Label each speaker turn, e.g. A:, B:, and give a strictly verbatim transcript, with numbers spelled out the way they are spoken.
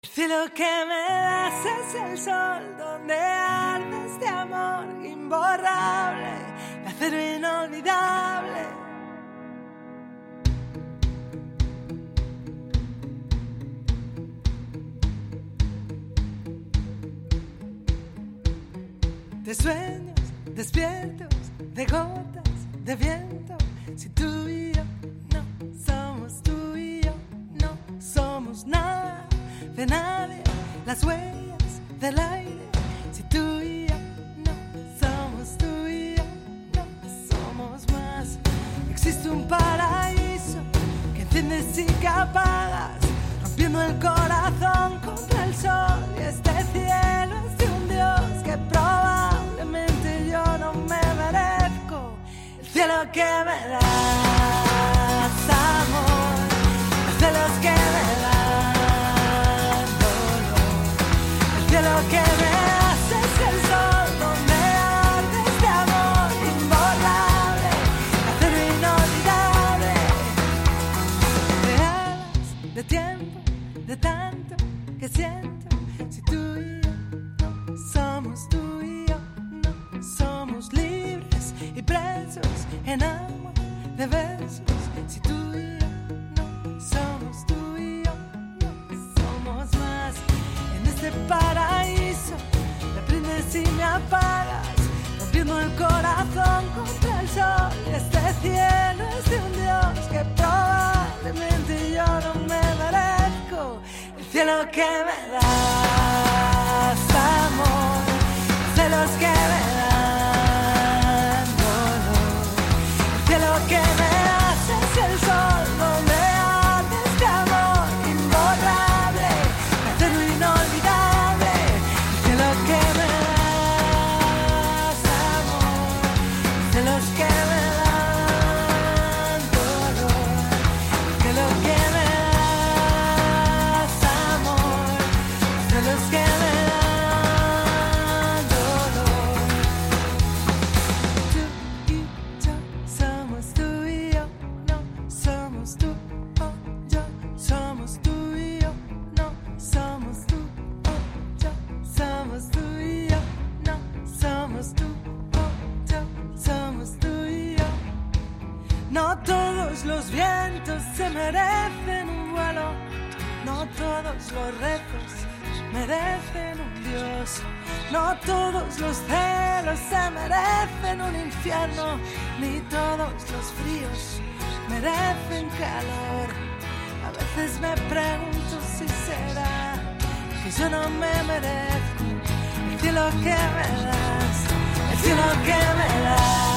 A: El cielo que me das es el sol donde arde este amor imborrable, de acero inolvidable. De sueños despiertos, de gotas de viento. Si tú y yo no somos tú y yo, no somos nada de nadie, las huellas del aire. Si tú y yo no somos tú y yo, no somos más. Existe un paraíso que enciendes y que apagas, rompiendo el corazón contra el sol. Y este cielo es de un Dios que probablemente yo no me merezco. El cielo que me das, amor, los celos que me dan dolor. El cielo que me das es el sol donde arde este amor imborrable, de acero inolvidable. De alas, de tiempo, de tanto que siento. Si tú y yo no somos tú y yo, no somos libres y presos en amor de besos. Si tú y yo no somos tú y yo, no somos más. En este paraíso me prendes y me apagas, rompiendo el corazón contra el sol. Y este cielo es de un Dios que probablemente yo no me merezco. El cielo que me das, amor, los celos que me dan dolor. El cielo que me das es el sol donde arde este amor imborrable, de acero inolvidable. El cielo que me das, amor, los celos que me dan dolor. El cielo que me das, amor, los celos que me dan dolor. Tú y yo somos tú y yo, no somos tú o yo. Somos tú y yo, no somos tú o yo. Somos tú y yo, no somos tú o yo. Somos tú y yo. No todos los vientos se merecen un vuelo, no todos los rezos merecen un Dios, no todos los celos se merecen un infierno, ni todos los fríos merecen calor. A veces me pregunto si será que yo no me merezco el cielo que me das, el cielo que me das.